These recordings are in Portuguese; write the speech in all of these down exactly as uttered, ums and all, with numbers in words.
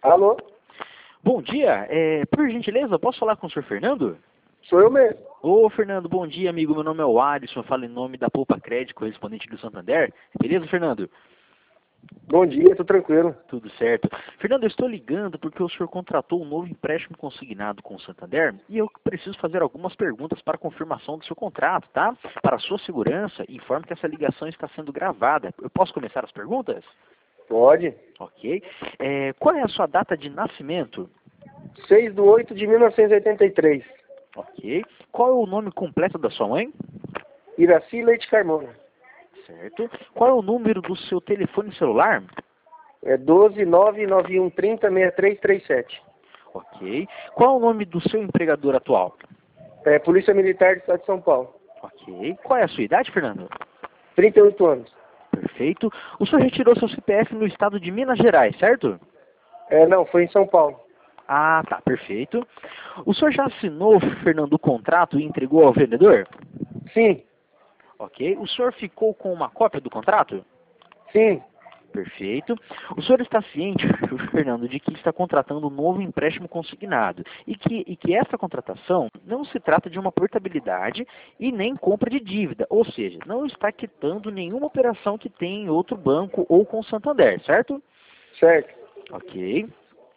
Alô? Bom dia, é, por gentileza, posso falar com o senhor Fernando? Sou eu mesmo. Ô, Fernando, bom dia, amigo. Meu nome é o Alisson, eu falo em nome da Poupa Crédito, correspondente do Santander. Beleza, Fernando? Bom dia, tô tranquilo. Tudo certo. Fernando, eu estou ligando porque o senhor contratou um novo empréstimo consignado com o Santander e eu preciso fazer algumas perguntas para confirmação do seu contrato, tá? Para a sua segurança, informe que essa ligação está sendo gravada. Eu posso começar as perguntas? Pode. Ok. É, qual é a sua data de nascimento? seis de oito de mil novecentos e oitenta e três. Ok. Qual é o nome completo da sua mãe? Iraci Leite Carmona. Certo. Qual é o número do seu telefone celular? É doze nove nove um trinta sessenta e três trinta e sete. Ok. Qual é o nome do seu empregador atual? É Polícia Militar do Estado de São Paulo. Ok. Qual é a sua idade, Fernando? trinta e oito anos. Perfeito. O senhor retirou seu C P F no estado de Minas Gerais, certo? É, não, foi em São Paulo. Ah, tá. Perfeito. O senhor já assinou, Fernando, o contrato e entregou ao vendedor? Sim, Ok. O senhor ficou com uma cópia do contrato? sim, Perfeito. O senhor está ciente, Fernando, de que está contratando um novo empréstimo consignado e que, e que essa contratação não se trata de uma portabilidade e nem compra de dívida, ou seja, não está quitando nenhuma operação que tem em outro banco ou com o Santander, certo? certo. Ok.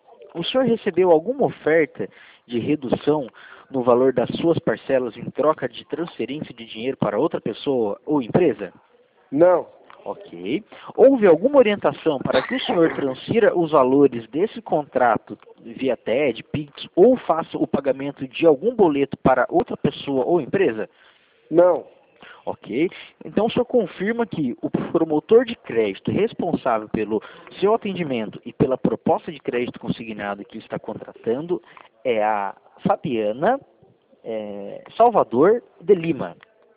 O senhor recebeu alguma oferta de redução no valor das suas parcelas em troca de transferência de dinheiro para outra pessoa ou empresa? Não, Ok. Houve alguma orientação para que o senhor transfira os valores desse contrato via T E D, Pix ou faça o pagamento de algum boleto para outra pessoa ou empresa? não, Ok. Então o senhor confirma que o promotor de crédito responsável pelo seu atendimento e pela proposta de crédito consignado que está contratando é a Fabiana eh, Salvador de Lima.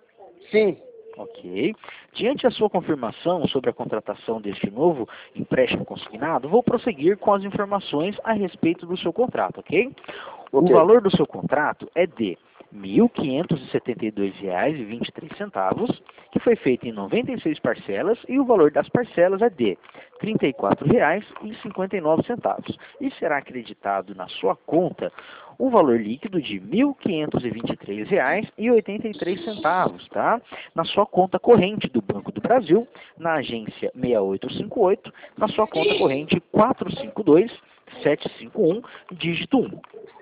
sim, Ok. Diante da sua confirmação sobre a contratação deste novo empréstimo consignado, vou prosseguir com as informações a respeito do seu contrato, ok? O ok, valor do seu contrato é de mil quinhentos e setenta e dois reais e vinte e três centavos, que foi feito em noventa e seis parcelas, e o valor das parcelas é de trinta e quatro reais e cinquenta e nove centavos. E será acreditado na sua conta um valor líquido de mil quinhentos e vinte e três reais e oitenta e três centavos, tá? Na sua conta corrente do Banco do Brasil, na agência seis oito cinco oito, na sua conta corrente quatro cinco dois sete cinco um, dígito um.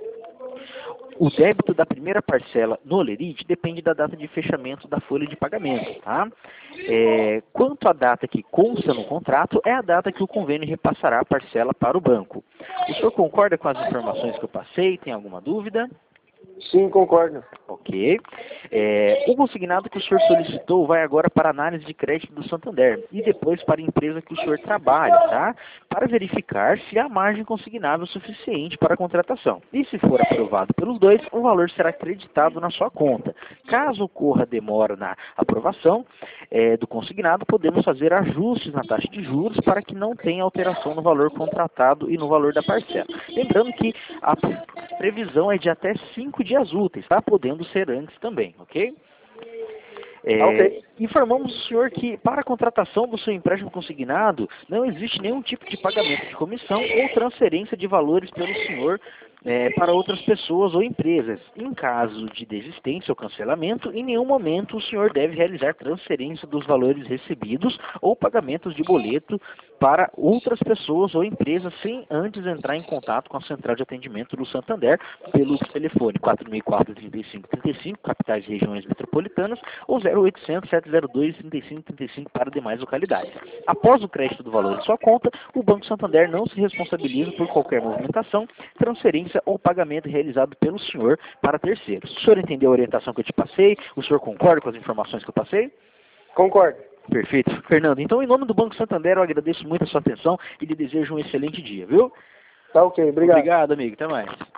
O débito da primeira parcela no Olerite depende da data de fechamento da folha de pagamento, tá? É, quanto à data que consta no contrato, é a data que o convênio repassará a parcela para o banco. O senhor concorda com as informações que eu passei? Tem alguma dúvida? sim, concordo. Ok. É, o consignado que o senhor solicitou vai agora para a análise de crédito do Santander e depois para a empresa que o senhor trabalha, tá? Para verificar se há margem consignável suficiente para a contratação. E se for aprovado pelos dois, o valor será creditado na sua conta. Caso ocorra demora na aprovação é, do consignado, podemos fazer ajustes na taxa de juros para que não tenha alteração no valor contratado e no valor da parcela. Lembrando que a previsão é de até cinco dias úteis, tá? Podendo ser antes também, ok? É, Ok. informamos o senhor que para a contratação do seu empréstimo consignado não existe nenhum tipo de pagamento de comissão ou transferência de valores pelo senhor é, para outras pessoas ou empresas. Em caso de desistência ou cancelamento, em nenhum momento o senhor deve realizar transferência dos valores recebidos ou pagamentos de boleto para outras pessoas ou empresas sem antes entrar em contato com a central de atendimento do Santander pelo telefone quatro mil e quatro, trinta e cinco, trinta e cinco, capitais e regiões metropolitanas, ou zero oitocentos, sete zero dois, trinta e cinco, trinta e cinco para demais localidades. Após o crédito do valor em sua conta, o Banco Santander não se responsabiliza por qualquer movimentação, transferência ou pagamento realizado pelo senhor para terceiros. O senhor entendeu a orientação que eu te passei? O senhor concorda com as informações que eu passei? Concordo. Perfeito. Fernando, então em nome do Banco Santander eu agradeço muito a sua atenção e lhe desejo um excelente dia, viu? Tá ok, obrigado. Obrigado, amigo. Até mais.